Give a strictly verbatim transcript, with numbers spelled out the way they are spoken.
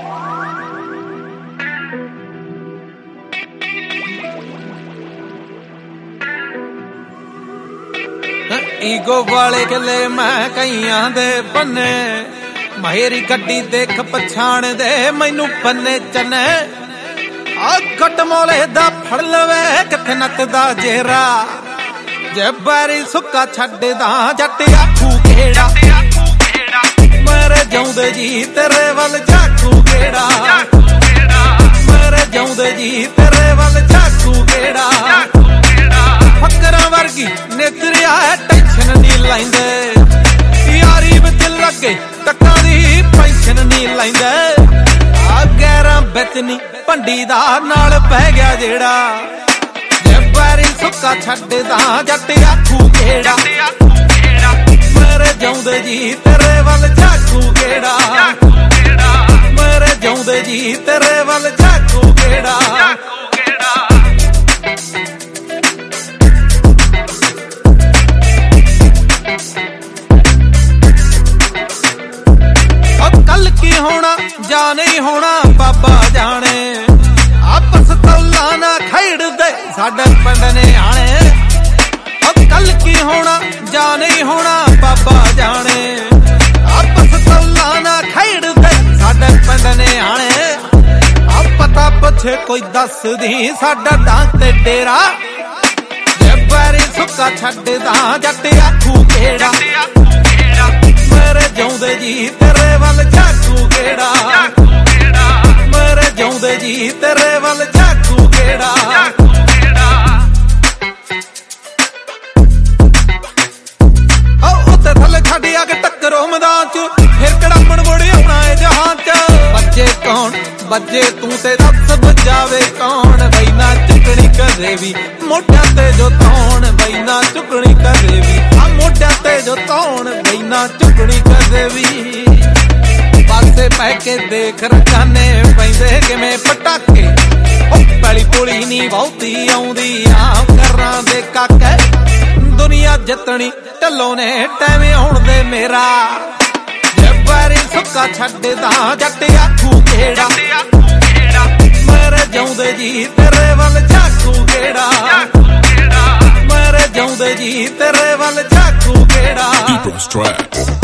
Ego ਵਾਲੇ ਕਿਲੇ ਮੈਂ ਕਈਆਂ ਦੇ ਬੰਨੇ, ਮੇਰੀ ਗੱਡੀ ਦੇਖ ਪਛਾਣ ਦੇ ਮੈਨੂੰ ਬੰਨੇ ਚਨੇ। ਆ ਘਟ ਮੋਲੇ ਦਾ ਫੜ ਲਵੇ ਕਿੱਥੇ ਨੱਚਦਾ ਜੇਰਾ, ਜੇ ਬਾਰੀ ਸੁੱਕਾ ਛੱਡਦਾ ਜੱਟ ਆਖੂ ਕਿਹੜਾ। ਮੇਰੇ ਜਿਉਂਦੇ ਜੀ ਤੇਰੇ ਵੱਲ ਝਾਕੂ ਕਿਹੜਾ, ਮੇਰੇ ਜਿਉਂਦੇ ਜੀ ਤੇਰੇ ਵੱਲ ਝਾਕੂ ਕਿਹੜਾ। ਫਕਰਾਂ ਵਰਗੀ ਨੇਤਰਿਆ ਟੈਨਸ਼ਨ ਨੀ ਲੈਂਦੇ, ਯਾਰੀ ਵਿੱਚ ਲੱਗੇ ਟੱਕਾਂ ਦੀ ਪੈਨਸ਼ਨ ਨੀ ਲੈਂਦੇ। ਆ ਗੈਰਾਂ ਵਿੱਚ ਨੀ ਭੰਡੀ ਦਾ ਨਾਲ ਪੈ ਗਿਆ ਜਿਹੜਾ, ਜੇ ਬਾਰੀ ਸੁੱਕਾ ਛੱਡਦਾ ਜੱਟ ਆਖੂ ਕਿਹੜਾ। ਮੇਰੇ ਜਿਉਂਦੇ ਜੀ ਤੇਰੇ ਵੱਲ ਝਾਕੂ ਕਿਹੜਾ, ਮੇਰੇ ਜਿਉਂਦੇ ਜੀ ਤੇਰੇ ਵੱਲ ਝਾਕੂ ਕਿਹੜਾ। ਕੱਲ ਕੀ ਹੋਣਾ ਜਾਂ ਨਹੀਂ ਹੋਣਾ ਬਾਬਾ ਜਾਣੇ, ਆਪਸ ਤੌਲਾ ਨਾ ਖੇਡਦੇ ਸਾਡੇ ਪਿੰਡ ਨਿਆਣੇ। ਕੱਲ ਕੀ ਹੋਣਾ ਜਾਂ ਨਹੀਂ ਹੋਣਾ ਬਾਬਾ ਜਾਣੇ, ਆਪਸ ਤੌਲਾ ਨਾ ਖੇਡਦੇ ਸਾਡੇ ਪਿੰਡ ਨਿਆਣੇ। ਆ ਪਤਾ ਪੁੱਛੇ ਕੋਈ ਦੱਸਦੀ ਸਾਡਾ ਡਾਂਗ ਤੇ ਡੇਰਾ, ਜੇ ਬਾਰੀ ਸੁੱਕਾ ਛੱਡਦਾ ਜੱਟ ਆਖੂ ਕਿਹੜਾ। ਮੇਰੇ ਜਿਉਂਦੇ ਜੀ ਤੇਰੇ ਵੱਲ ਝਾਕੂ ਕਿਹੜਾ, ਮੇਰੇ ਜਿਉਂਦੇ ਜੀ ਤੇਰੇ ਵੱਲ ਝਾਕੂ ਕਿਹੜਾ। ਉੱਤੇ ਥੱਲੇ ਛੱਡ ਆ ਕੇ ਟੱਕਰੋ ਮੈਦਾਨ ਚ, ਫਿਰ ਕਿਹੜਾ ਮਣ ਮੁੜ ਆਉਣਾ ਏ ਜਹਾਨ ਚ। ਬੱਜੇ ਕੌਣ ਬੱਜੇ ਤੂੰ ਤੇ ਦੱਸ ਬਜਾਵੇ ਕੌਣ, ਬਈ ਨਾ ਚੁੱਕਣੀ ਕਦੇ ਵੀ ਮੋਢਿਆਂ ਤੇ ਜੋ ਤੌਣ, ਬਈ ਨਾ ਚੁੱਕਣੀ ਕਦੇ ਵੀ ਆ ਮੋਢਿਆਂ ਤੇ ਜੋ ਤੌਣ, ਬਈ ਨਾ ਚੁੱਕਣੀ ਕਦੇ ਵੀ। ਪਾਸੇ ਪੈ ਕੇ ਦੇਖ ਰਕਾਨੇ ਪੈਂਦੇ ਕਿਵੇਂ ਪਟਾਕੇ, ਉਹ ਪੈਲੀ ਪੁਲੀ ਨੀ ਬਹੁਤੀ ਆਉਂਦੀ ਆਮ ਕਰਾਂ ਦੇ ਕਾਕੇ। ਦੁਨੀਆ ਜਿੱਤਣੀ ਢੱਲੋਂ ਨੇ ਟੈਵੇਂ ਆਉਣ ਦੇ ਮੇਰਾ, ਜੇ ਬਾਰੀ ਸੁੱਕਾ ਛੱਡਦਾ ਜੱਟ ਆਖੂ ਕਿਹੜਾ। ਮੇਰੇ ਜਿਉਂਦੇ ਜੀ ਤੇਰੇ ਵੱਲ ਝਾਕੂ ਕਿਹੜਾ, ਮੇਰੇ ਜਿਉਂਦੇ ਜੀ ਤੇਰੇ ਵੱਲ ਝਾਕੂ ਕਿਹੜਾ।